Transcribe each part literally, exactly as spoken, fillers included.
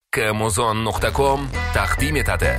kamazon nuqta com taqdim etadi.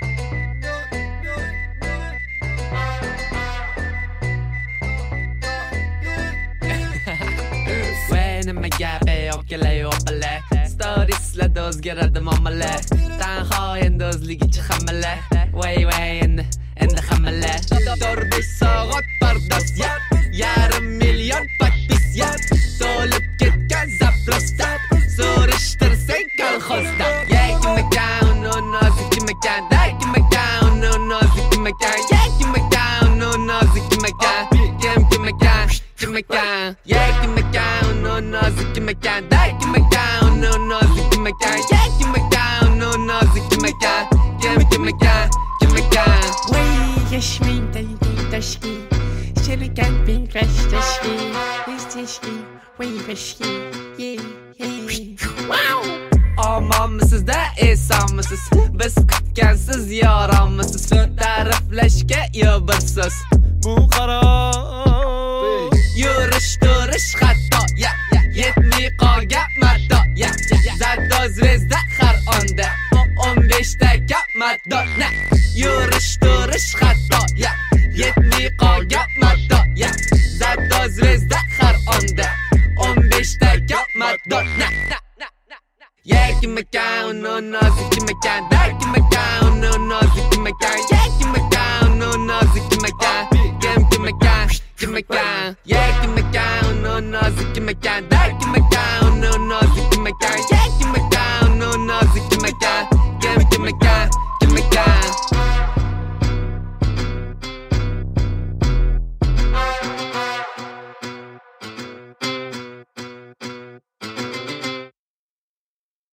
Nima gapi yo'q opala Storieslarda o'zgaradi muomala Tanho endi o'zligicha hamala Voy voy endi endi hamala to'rt besh soat pardoz ya yarim million podpis ya to'lib ketgan zaprosda so'rashtirsang kolxozda Kim ekan uni nozik kim ekan kim ekan uni nozik kim ekan kim ekan uni nozik kim ekan kim kim ekan kim ekan kim ekan uni nozik kim ekan kim ekan uni nozik kim ekan kim ekan uni nozik kim ekan kim kim ekan kim ekan Way yashmin daydi tashki Shirikan bin crash tashki Is tashki way bashki Yeah yeah Wow Omonmisiz da esonmisiz Biz kutgansiz yoronmisiz Ta'riflashga yo'q bir so'z Bu qaror Yurish turish xato ya yetmay qolgan mato ya Zado zvezda har onda o'n beshta gap mato Yurish turish xato ya yetmay qolgan mato ya Zado zvezda har onda o'n beshta gap mato Kim ekan uni nozik kim ekan kim ekan uni nozik kim ekan kim ekan uni nozik kim ekan kim kim ekan kim ekan kim ekan uni nozik kim ekan kim ekan uni nozik kim ekan